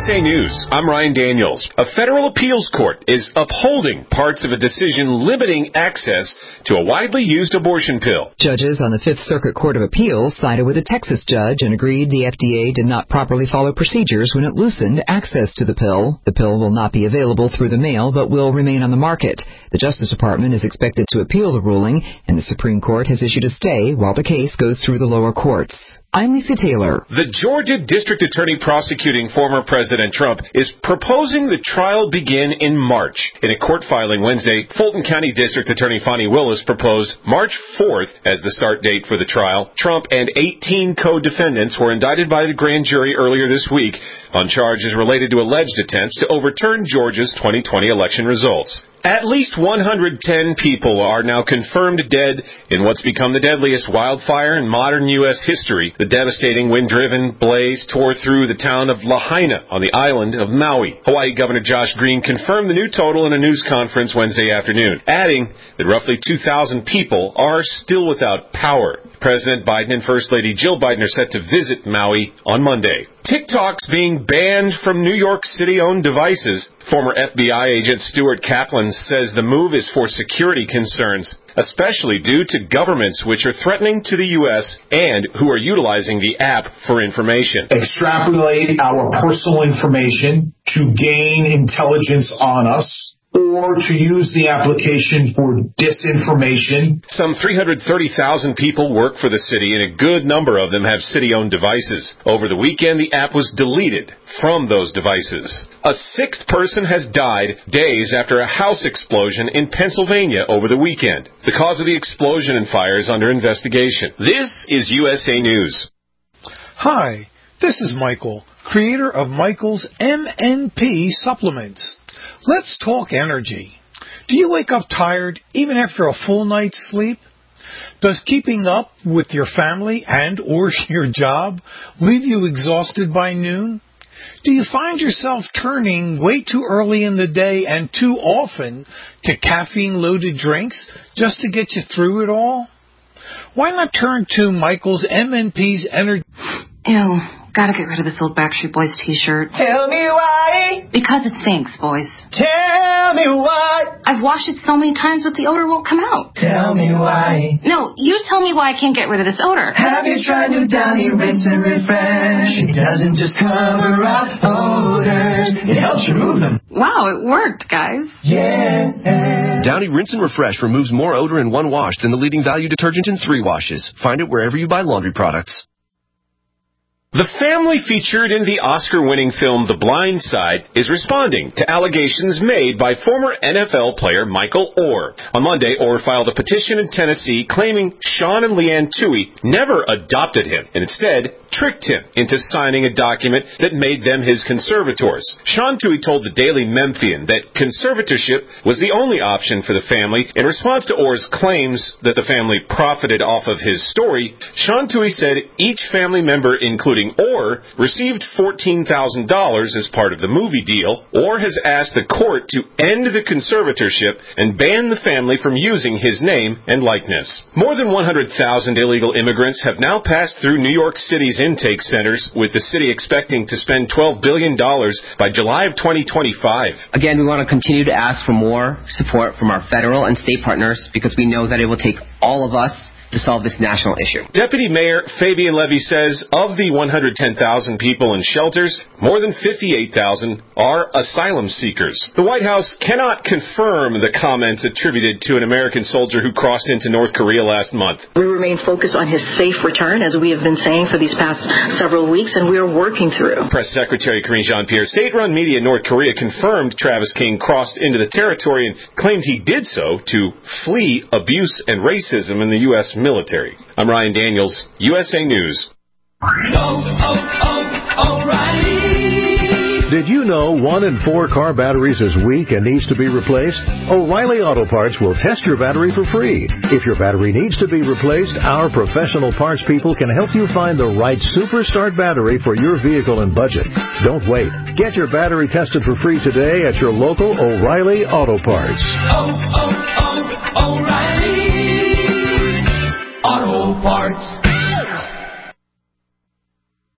USA News, I'm Ryan Daniels. A federal appeals court is upholding parts of a decision limiting access to a widely used abortion pill. Judges on the Fifth Circuit Court of Appeals sided with a Texas judge and agreed the FDA did not properly follow procedures when it loosened access to the pill. The pill will not be available through the mail but will remain on the market. The Justice Department is expected to appeal the ruling, and the Supreme Court has issued a stay while the case goes through the lower courts. I'm Lisa Taylor. The Georgia District Attorney prosecuting former President Trump is proposing the trial begin in March. In a court filing Wednesday, Fulton County District Attorney Fani Willis proposed March 4th as the start date for the trial. Trump and 18 co-defendants were indicted by the grand jury earlier this week on charges related to alleged attempts to overturn Georgia's 2020 election results. At least 110 people are now confirmed dead in what's become the deadliest wildfire in modern U.S. history. The devastating wind-driven blaze tore through the town of Lahaina on the island of Maui. Hawaii Governor Josh Green confirmed the new total in a news conference Wednesday afternoon, adding that roughly 2,000 people are still without power. President Biden and First Lady Jill Biden are set to visit Maui on Monday. TikTok's being banned from New York City-owned devices. Former FBI agent Stuart Kaplan says the move is for security concerns, especially due to governments which are threatening to the U.S. and who are utilizing the app for information. Extrapolate our personal information to gain intelligence on us, or to use the application for disinformation. Some 330,000 people work for the city, and a good number of them have city-owned devices. Over the weekend, the app was deleted from those devices. A sixth person has died days after a house explosion in Pennsylvania over the weekend. The cause of the explosion and fire is under investigation. This is USA News. Hi, this is Michael, creator of Michael's MNP supplements. Let's talk energy. Do you wake up tired even after a full night's sleep? Does keeping up with your family and or your job leave you exhausted by noon? Do you find yourself turning way too early in the day and too often to caffeine-loaded drinks just to get you through it all? Why not turn to Michael's MNP's Energy... Ew. Gotta get rid of this old Backstreet Boys t-shirt. Tell me why. Because it stinks, boys. Tell me why. I've washed it so many times, but the odor won't come out. Tell me why. No, you tell me why I can't get rid of this odor. Have you tried new Downy Rinse and Refresh? It doesn't just cover up odors, it helps remove them. Wow, it worked, guys. Yeah. Downy Rinse and Refresh removes more odor in one wash than the leading value detergent in 3 washes. Find it wherever you buy laundry products. The family featured in the Oscar-winning film The Blind Side is responding to allegations made by former NFL player Michael Oher. On Monday, Oher filed a petition in Tennessee claiming Sean and Leanne Toohey never adopted him and instead tricked him into signing a document that made them his conservators. Sean Toohey told the Daily Memphian that conservatorship was the only option for the family. In response to Oher's claims that the family profited off of his story, Sean Toohey said each family member, including Oher, received $14,000 as part of the movie deal. Oher has asked the court to end the conservatorship and ban the family from using his name and likeness. More than 100,000 illegal immigrants have now passed through New York City's intake centers, with the city expecting to spend $12 billion by July of 2025. Again, we want to continue to ask for more support from our federal and state partners because we know that it will take all of us to solve this national issue. Deputy Mayor Fabian Levy says of the 110,000 people in shelters, more than 58,000 are asylum seekers. The White House cannot confirm the comments attributed to an American soldier who crossed into North Korea last month. We remain focused on his safe return, as we have been saying for these past several weeks, and we are working through. Press Secretary Karine Jean-Pierre, state-run media in North Korea confirmed Travis King crossed into the territory and claimed he did so to flee abuse and racism in the U.S. military. I'm Ryan Daniels, USA News. O'Reilly. Did you know 1 in 4 car batteries is weak and needs to be replaced? O'Reilly Auto Parts will test your battery for free. If your battery needs to be replaced, our professional parts people can help you find the right Superstart battery for your vehicle and budget. Don't wait. Get your battery tested for free today at your local O'Reilly Auto Parts. O'Reilly Auto Parts.